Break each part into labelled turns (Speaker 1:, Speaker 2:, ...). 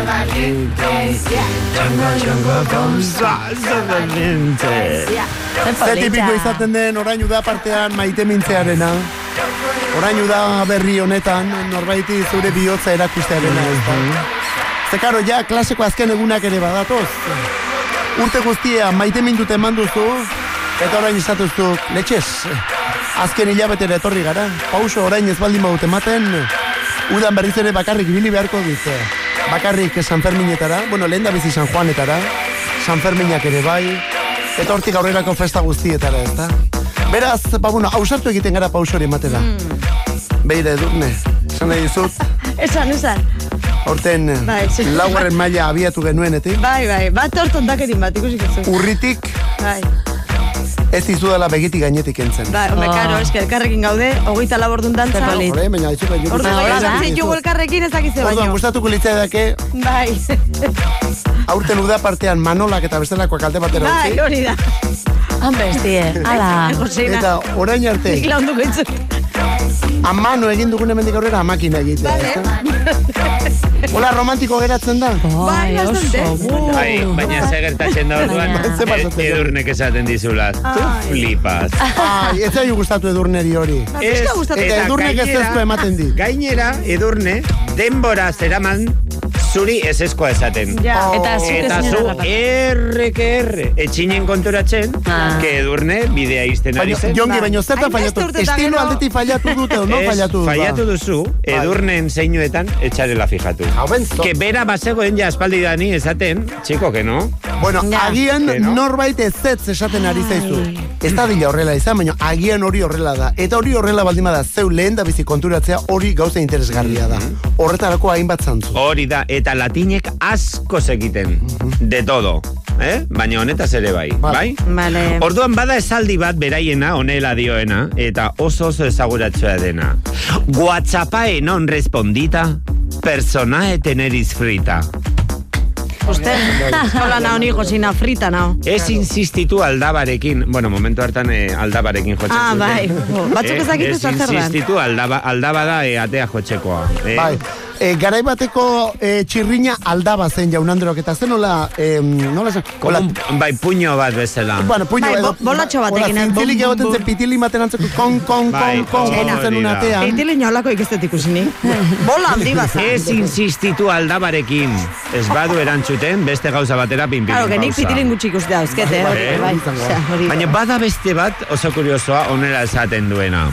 Speaker 1: Ze tipiko izaten den orain da partean maite mintzearena. Orain da berri honetan norbaiti zure bihotza erakustearena. Ze karo, ja klaseko azken egunak ere badatoz. Urte guztia maite mintute manduzu, eta orain izatuztu letxez. Azken hilabetera etorri gara. Pauso orain ez baldin baut ematen, udan berriz ere bakarrik ibili beharko dute. Bakarrik San Ferminetara, lehen da bizi San Juanetara, San Ferminak ere bai, eta hortik aurrerako festa guztietara, ezta? Beraz, hausartu egiten gara pauso hori ematera. Beire, Edurne, esan nahi dizut?
Speaker 2: Esan.
Speaker 1: Horten, laugarren maila abiatu genuenetik.
Speaker 2: Bai, bat hortondakerin bat, ikusik ez.
Speaker 1: Urritik, ez dizudala begitik gainetik entzen.
Speaker 2: Bai, karo, eske, elkarrekin gaude, 24 ordun dantza.
Speaker 1: Hore, baina, izuka,
Speaker 2: jugu elkarrekin ezakizte baino.
Speaker 1: Orduan, gustatuko litzaidake.
Speaker 2: Bai.
Speaker 1: Aurten uda partean Manolak eta bestelakoak alde batera utzi.
Speaker 2: Bai, hori da.
Speaker 3: Bestie, ala.
Speaker 1: Eta orain arte.
Speaker 2: Nik launduko itzut.
Speaker 1: Amano egin dugun hemendik aurrera amakina egitea. Hola, romantiko geratzen da.
Speaker 2: Bai, bastante.
Speaker 4: Baina ze gertatzen da orduan Edurnek esaten dizula. Tu flipas.
Speaker 1: Ez zaigu gustatu Edurneri hori. Eta Edurnek ez ezko ematen di.
Speaker 4: Gainera, Edurne, denbora zeraman zuri ez ezkoa esaten. Eta zu erre, etxinen konturatzen, que Edurne bidea izten ari zen.
Speaker 1: Jongi, baino zertan fallatu. Estilo aldetik fallatu dute o no fallatu dute.
Speaker 4: Fallatu duzu, Edurnen zeinuetan etxarela fijatu. Que bera basegoen ja espaldi dani esaten, txiko, que no?
Speaker 1: Agian norbait ez esaten ari zaizu. Ez da dila horrela izan, baina agian hori horrela da. Eta hori horrela baldin bada, zeu lehen da bizi konturatzea hori gauza interesgarria da. Horretarako hainbat zantzu.
Speaker 4: Hori da, eta latinek asko egiten, de todo. Baina honetaz ere bai.
Speaker 2: Vale.
Speaker 4: Orduan bada esaldi bat beraiena, honela dioena, eta oso ezaguratzea dena. WhatsAppae non respondita, personae teneris frita.
Speaker 2: Usted, hola nao ni cocina frita nao.
Speaker 4: Ez insistitu aldabarekin, momentu hartan aldabarekin jotzen zuten.
Speaker 2: Bai, batzuk ezakitu zer da.
Speaker 4: Ez insistitu aldaba da atea jotzekoa.
Speaker 1: Bai. Garai bateko txirrina aldaba zen Jaun Andreok, eta zen nola
Speaker 4: bai, puño bat bezala.
Speaker 1: Puño edo
Speaker 2: bolatxo batekin
Speaker 1: zintzilik egoten zen pitili maten antzeko kon zen unatean.
Speaker 2: Pitili naolako ikestet ikusinik. Bola handi bat.
Speaker 4: Ez insistitu aldabarekin. Ez badu erantzuten beste gauza batera pinpilin
Speaker 2: pausa. Genik pitilin gutxi ikuste dauzkete.
Speaker 4: Baina bada beste bat oso kuriosoa onera esaten duena.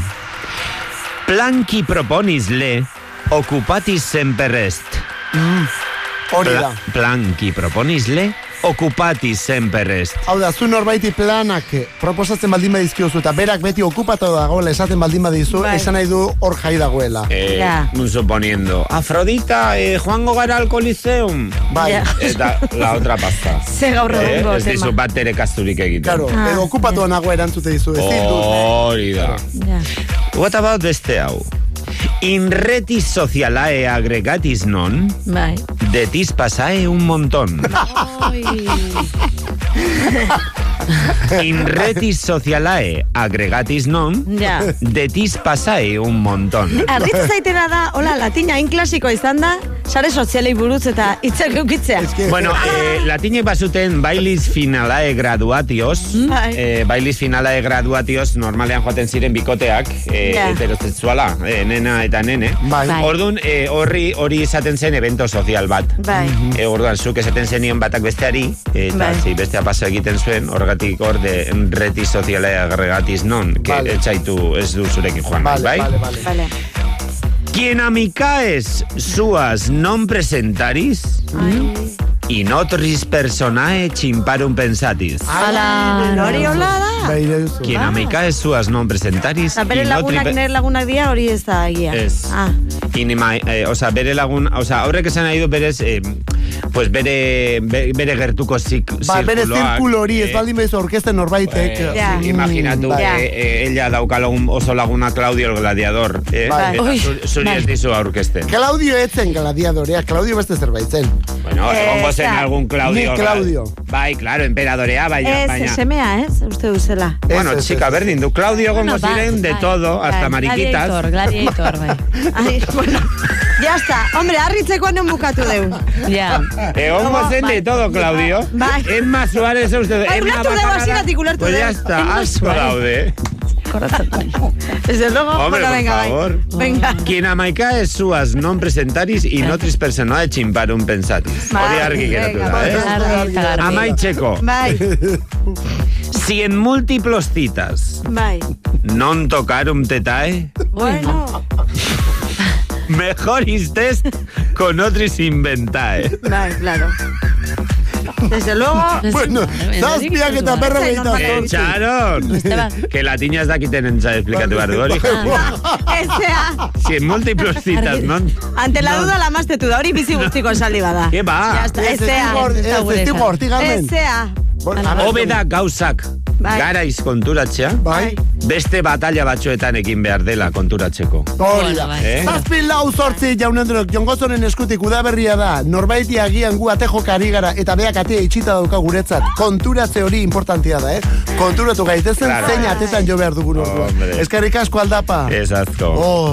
Speaker 4: Planki proponisle Occupatis semper est.
Speaker 1: Hori da.
Speaker 4: Planki proponisle, occupatis semper est.
Speaker 1: Hau da, zu norbaiti planak proposatzen baldin badizkiozu, eta berak beti okupatu dagoela esaten baldin badizu, esan nahi du hor jai dagoela.
Speaker 4: Suponiendo. Afrodita, joango gara al Coliseum.
Speaker 1: Bai.
Speaker 4: Eta la otra pasta.
Speaker 2: Ze gaur egungo
Speaker 4: tema. Ez dizu bat ere kasturik egiten.
Speaker 1: Claro, edo okupatu nago erantzute dizu.
Speaker 4: Hori da. What about beste hau? In retis socialae agregatis non, de tis pasae un montón. In retis socialae agregatis non, de tis pasae un montón.
Speaker 2: Arritu zaitena da, hola, latina hain klasiko izan da, sare sozialei buruz eta hitzak eukitzea.
Speaker 4: Latinek basuten bailis finalae graduatios, normalean joaten ziren bikoteak, heterosexuala, nena eta nene. Orduan, hori izaten zen evento sozial bat. Orduan, zuk esaten zenien batak besteari, eta bestea paso egiten zuen, horregatik hor de reti sozialea agregatis non, etxaitu ez du zurekin joan, bai? Quien amicaes suas non presentaris, in otris personae chimparum pensatis.
Speaker 2: Hori hola da.
Speaker 4: Quien amicaes suas non presentaris,
Speaker 2: bere lagunak nire lagunak dira hori ez da egia.
Speaker 4: Ez. Bere lagun, horrek esan nahi du berez, pues bere gertuko zirkuloak.
Speaker 1: Bere zirkulo hori, ez baldin behizu orkesten norbaitek.
Speaker 4: Imaginatu, ella dauka oso laguna Claudio el Gladiador. Zuri ez dizu aurkesten.
Speaker 1: Claudio etzen gladiadorea, Claudio beste zerbait zen.
Speaker 4: Bueno, egongo zen algún Claudio.
Speaker 1: Ni Claudio.
Speaker 4: Bai, claro, emperadores baina.
Speaker 2: Ez, semea, ez? Uste duzela.
Speaker 4: Bueno, chica, berdin, du Claudio egongo ziren de todo, hasta mariquitas.
Speaker 3: Gladiator, bai.
Speaker 2: Bueno. Ya está. Hombre, harritzeko non bukatu deu.
Speaker 3: Ja.
Speaker 4: Egongo zen de todo, Claudio. Emma Suárez, usted...
Speaker 2: Ulertu deu asiratik, ulertu deu.
Speaker 4: Pues ya está, asko daude.
Speaker 2: Desde luego,
Speaker 4: hombre,
Speaker 2: bueno, venga,
Speaker 4: por favor.
Speaker 2: Venga.
Speaker 4: Quien amaika es suas non presentaris y notris persona de chimparum pensatis. Hori argi geratu da, Amaitzeko.
Speaker 2: Bai.
Speaker 4: Si en múltiplos citas non tocarum tetae,
Speaker 2: bueno,
Speaker 4: mejor istes con otris inventae.
Speaker 2: Bai, claro. Desde luego.
Speaker 1: Bueno, zazpiak eta perro gehieta zortzi.
Speaker 4: Echaron. Que la tiña ez dakiten entzat esplikatu behar du hori.
Speaker 2: Ezea.
Speaker 4: Si en múltiplos citas, non?
Speaker 2: Ante la duda la maztetu da, hori bizi guztiko esaldi bada.
Speaker 4: Que ba?
Speaker 2: Ezea. Ezea.
Speaker 4: Hobeda gauzak garaiz konturatzea, beste batalla batzuetan ekin behar dela konturatzeko.
Speaker 1: Hori da. Zazpi lau zortzi jaunendrok, Jongozonen eskutik udaberria da, norbaiti agian gu atejok ari gara, eta beak atea itxita dauka guretzat. Konturatze hori importantia da, Konturatu gaitezen zein atetan jo behar dugun orduan. Eskerrik asko aldapa.
Speaker 4: Ez azko.